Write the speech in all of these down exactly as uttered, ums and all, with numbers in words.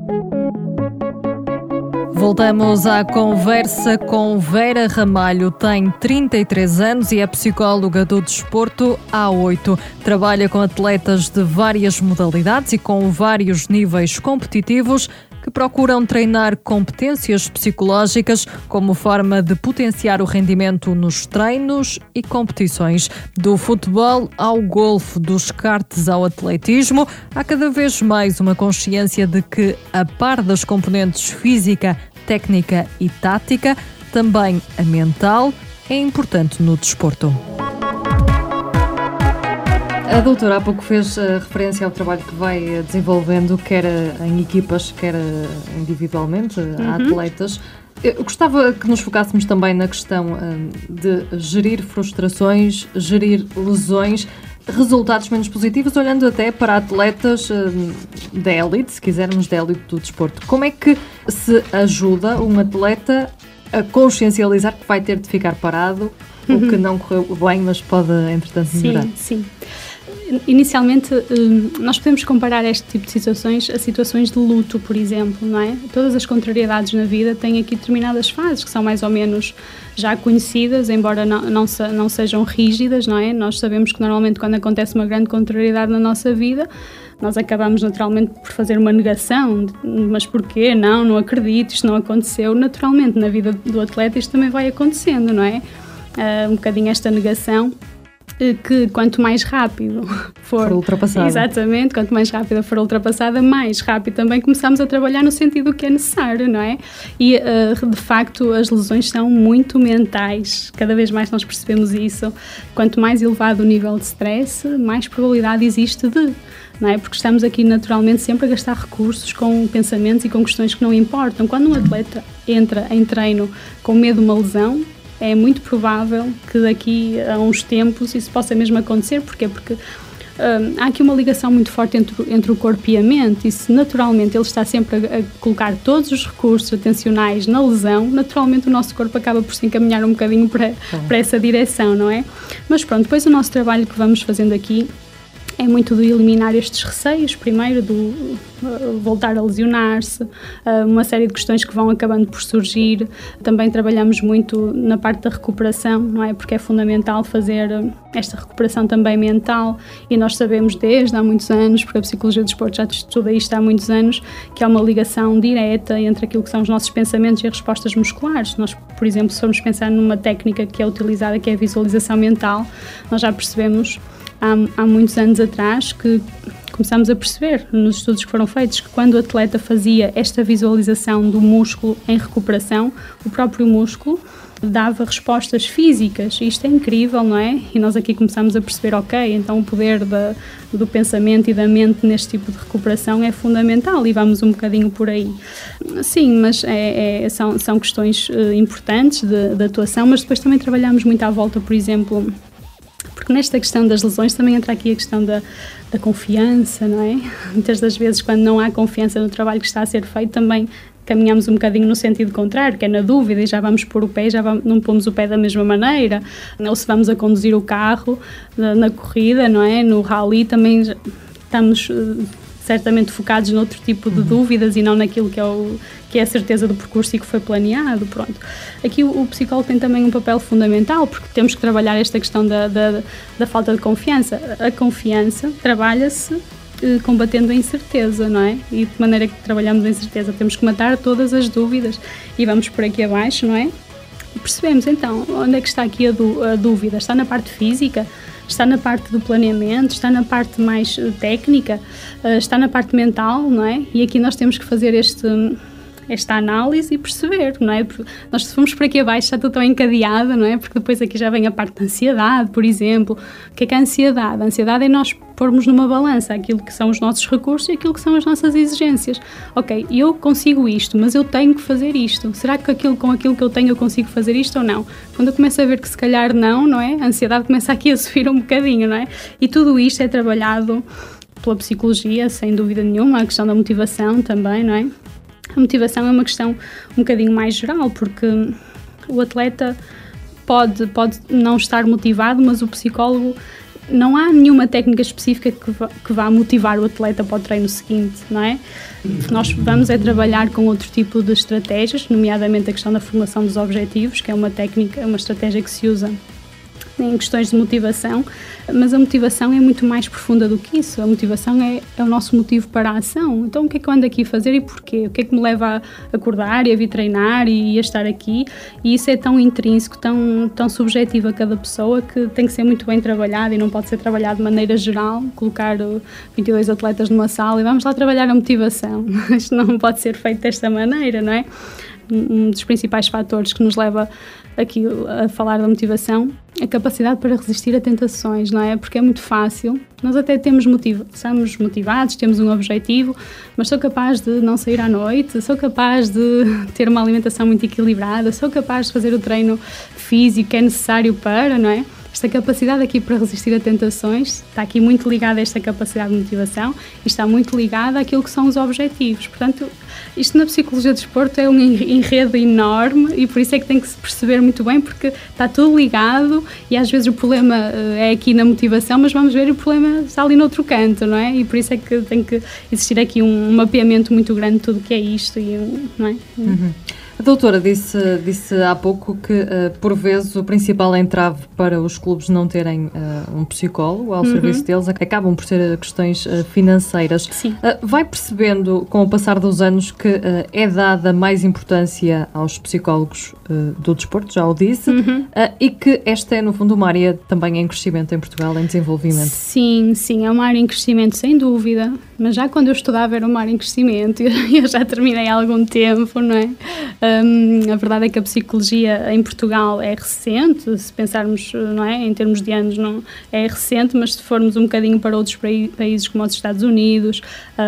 Voltamos à conversa com Vera Ramalho. Tem trinta e três anos e é psicóloga do desporto há oito. Trabalha com atletas de várias modalidades e com vários níveis competitivos que procuram treinar competências psicológicas como forma de potenciar o rendimento nos treinos e competições. Do futebol ao golfe, dos karts ao atletismo, há cada vez mais uma consciência de que, a par das componentes física, técnica e tática, também a mental é importante no desporto. A doutora há pouco fez uh, referência ao trabalho que vai uh, desenvolvendo, quer uh, em equipas, quer uh, individualmente, uh, uhum. atletas. Eu gostava que nos focássemos também na questão uh, de gerir frustrações, gerir lesões, resultados menos positivos, olhando até para atletas uh, da élite, se quisermos, da élite do desporto. Como é que se ajuda um atleta a consciencializar que vai ter de ficar parado, uhum. ou que não correu bem, mas pode, entretanto, melhorar? Sim, sim. Inicialmente, nós podemos comparar este tipo de situações a situações de luto, por exemplo, não é? Todas as contrariedades na vida têm aqui determinadas fases que são mais ou menos já conhecidas, embora não, não, se, não sejam rígidas, não é? Nós sabemos que normalmente quando acontece uma grande contrariedade na nossa vida, nós acabamos naturalmente por fazer uma negação, de, mas porquê? Não, não acredito, isto não aconteceu. Naturalmente, na vida do atleta isto também vai acontecendo, não é? Uh, um bocadinho esta negação, que quanto mais rápido for, for ultrapassada. Exatamente, quanto mais rápida for ultrapassada, mais rápido também começamos a trabalhar no sentido que é necessário, não é? E uh, de facto as lesões são muito mentais, cada vez mais nós percebemos isso. Quanto mais elevado o nível de stress, mais probabilidade existe de, não é? Porque estamos aqui naturalmente sempre a gastar recursos com pensamentos e com questões que não importam. Quando um atleta entra em treino com medo de uma lesão, é muito provável que daqui a uns tempos isso possa mesmo acontecer. Porquê? Porque hum, há aqui uma ligação muito forte entre, entre o corpo e a mente, e se naturalmente ele está sempre a, a colocar todos os recursos atencionais na lesão, naturalmente o nosso corpo acaba por se encaminhar um bocadinho para, para essa direção, não é? Mas pronto, depois o nosso trabalho que vamos fazendo aqui é muito de eliminar estes receios, primeiro do uh, voltar a lesionar-se, uh, uma série de questões que vão acabando por surgir. Também trabalhamos muito na parte da recuperação, não é? Porque é fundamental fazer esta recuperação também mental, e nós sabemos desde há muitos anos, porque a Psicologia do Desporto já estuda isto há muitos anos, que há uma ligação direta entre aquilo que são os nossos pensamentos e as respostas musculares. Nós, por exemplo, se formos pensar numa técnica que é utilizada, que é a visualização mental, nós já percebemos Há, há muitos anos atrás que começámos a perceber nos estudos que foram feitos que quando o atleta fazia esta visualização do músculo em recuperação, o próprio músculo dava respostas físicas, e isto é incrível, não é? E nós aqui começamos a perceber, ok, então o poder da, do pensamento e da mente neste tipo de recuperação é fundamental, e vamos um bocadinho por aí. Sim, mas é, é, são, são questões uh, importantes de, de atuação, mas depois também trabalhamos muito à volta, por exemplo, porque nesta questão das lesões também entra aqui a questão da, da confiança, não é? Muitas das vezes, quando não há confiança no trabalho que está a ser feito, também caminhamos um bocadinho no sentido contrário, que é na dúvida, e já vamos pôr o pé, já vamos, não pomos o pé da mesma maneira, ou se vamos a conduzir o carro na, na corrida, não é? No rally também estamos uh, certamente focados noutro tipo de dúvidas e não naquilo que é, o, que é a certeza do percurso e que foi planeado, pronto. Aqui o, o psicólogo tem também um papel fundamental, porque temos que trabalhar esta questão da, da, da falta de confiança. A confiança trabalha-se eh, combatendo a incerteza, não é? E de maneira que trabalhamos a incerteza, temos que matar todas as dúvidas, e vamos por aqui abaixo, não é? E percebemos então, onde é que está aqui a, du- a dúvida? Está na parte física? Está na parte do planeamento, está na parte mais uh, técnica, uh, está na parte mental, não é? E aqui nós temos que fazer este, esta análise e perceber, não é? Porque nós, se formos por aqui abaixo, está tudo tão encadeado, não é? Porque depois aqui já vem a parte da ansiedade, por exemplo. O que é que é a ansiedade? A ansiedade é nós pormos numa balança aquilo que são os nossos recursos e aquilo que são as nossas exigências. Ok, eu consigo isto, mas eu tenho que fazer isto. Será que aquilo, com aquilo que eu tenho eu consigo fazer isto ou não? Quando eu começo a ver que se calhar não, não é? A ansiedade começa aqui a subir um bocadinho, não é? E tudo isto é trabalhado pela psicologia, sem dúvida nenhuma, a questão da motivação também, não é? A motivação é uma questão um bocadinho mais geral, porque o atleta pode, pode não estar motivado, mas o psicólogo não há nenhuma técnica específica que vá, que vá motivar o atleta para o treino seguinte, não é? Nós vamos é trabalhar com outro tipo de estratégias, nomeadamente a questão da formulação dos objetivos, que é uma técnica, uma estratégia que se usa em questões de motivação, mas a motivação é muito mais profunda do que isso. A motivação é, é o nosso motivo para a ação. Então, o que é que eu ando aqui a fazer e porquê? O que é que me leva a acordar e a vir treinar e, e a estar aqui? E isso é tão intrínseco, tão, tão subjetivo a cada pessoa, que tem que ser muito bem trabalhado e não pode ser trabalhado de maneira geral, colocar vinte e dois atletas numa sala e vamos lá trabalhar a motivação. Isto não pode ser feito desta maneira, não é? Um dos principais fatores que nos leva aqui a falar da motivação, a capacidade para resistir a tentações, não é? Porque é muito fácil, nós até temos motivo, somos motivados, temos um objetivo, mas sou capaz de não sair à noite, sou capaz de ter uma alimentação muito equilibrada, sou capaz de fazer o treino físico que é necessário para, não é? Esta capacidade aqui para resistir a tentações está aqui muito ligada a esta capacidade de motivação e está muito ligada àquilo que são os objetivos. Portanto, isto na psicologia do desporto é um enredo enorme e por isso é que tem que se perceber muito bem, porque está tudo ligado e às vezes o problema é aqui na motivação, mas vamos ver o problema está ali no outro canto, não é? E por isso é que tem que existir aqui um mapeamento muito grande de tudo o que é isto, e, não é? Uhum. A doutora disse, disse há pouco que, uh, por vezes, o principal entrave para os clubes não terem uh, um psicólogo ao uhum. serviço deles acabam por ser questões uh, financeiras. Sim. Uh, vai percebendo, com o passar dos anos, que uh, é dada mais importância aos psicólogos uh, do desporto, já o disse, uhum. uh, e que esta é, no fundo, uma área também em crescimento em Portugal, em desenvolvimento. Sim, sim, é uma área em crescimento, sem dúvida, mas já quando eu estudava era uma área em crescimento e eu já terminei há algum tempo, não é? Um, a verdade é que a psicologia em Portugal é recente, se pensarmos, não é, em termos de anos, não é recente, mas se formos um bocadinho para outros países como os Estados Unidos,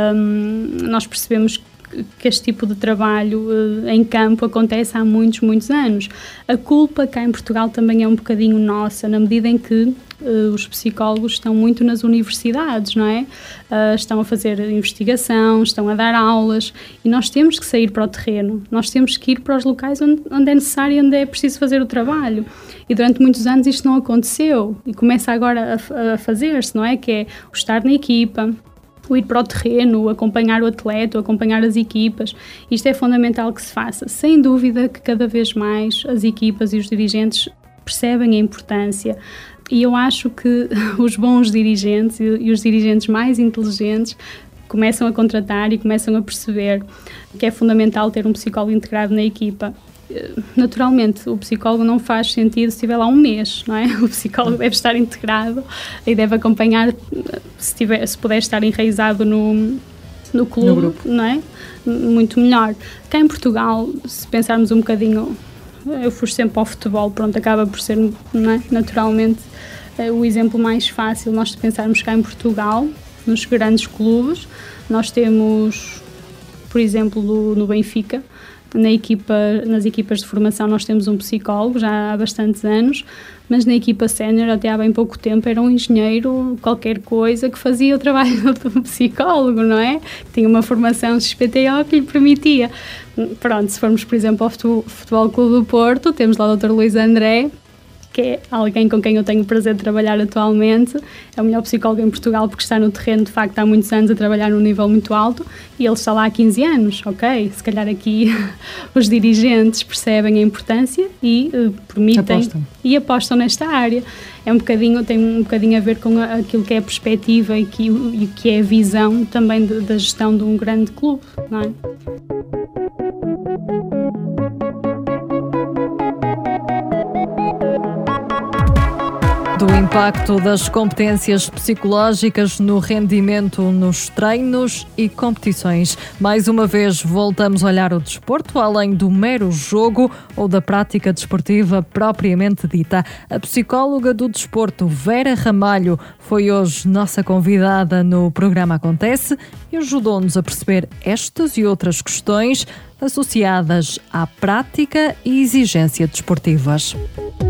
um, nós percebemos que este tipo de trabalho uh, em campo acontece há muitos, muitos anos. A culpa cá em Portugal também é um bocadinho nossa, na medida em que Uh, os psicólogos estão muito nas universidades, não é? Uh, estão a fazer investigação, estão a dar aulas e nós temos que sair para o terreno, nós temos que ir para os locais onde, onde é necessário e onde é preciso fazer o trabalho. E durante muitos anos isto não aconteceu e começa agora a, a fazer-se, não é? Que é o estar na equipa, o ir para o terreno, o acompanhar o atleta, o acompanhar as equipas. Isto é fundamental que se faça. Sem dúvida que cada vez mais as equipas e os dirigentes percebem a importância. E eu acho que os bons dirigentes e os dirigentes mais inteligentes começam a contratar e começam a perceber que é fundamental ter um psicólogo integrado na equipa. Naturalmente, o psicólogo não faz sentido se estiver lá um mês, não é? O psicólogo deve estar integrado e deve acompanhar, se, tiver, se puder estar enraizado no, no clube, no grupo, não é? Muito melhor. Cá em Portugal, se pensarmos um bocadinho... Eu fui sempre ao futebol, pronto, acaba por ser, não é? Naturalmente, é o exemplo mais fácil. Nós pensarmos cá em Portugal, nos grandes clubes, nós temos, por exemplo, no, no Benfica, na equipa, nas equipas de formação nós temos um psicólogo, já há bastantes anos, mas na equipa sénior até há bem pouco tempo era um engenheiro, qualquer coisa, que fazia o trabalho do psicólogo, não é? Tinha uma formação X P T O que lhe permitia. Pronto, se formos, por exemplo, ao Futebol, Futebol Clube do Porto, temos lá o doutor Luís André, que é alguém com quem eu tenho o prazer de trabalhar atualmente, é o melhor psicólogo em Portugal porque está no terreno, de facto, há muitos anos a trabalhar num nível muito alto e ele está lá há quinze anos, ok? Se calhar aqui os dirigentes percebem a importância e uh, permitem apostam. e apostam nesta área. É um bocadinho, tem um bocadinho a ver com aquilo que é a perspectiva e que, e que é a visão também de, da gestão de um grande clube, não é? Do impacto das competências psicológicas no rendimento nos treinos e competições. Mais uma vez voltamos a olhar o desporto além do mero jogo ou da prática desportiva propriamente dita. A psicóloga do desporto, Vera Ramalho, foi hoje nossa convidada no programa Acontece e ajudou-nos a perceber estas e outras questões associadas à prática e exigência desportivas.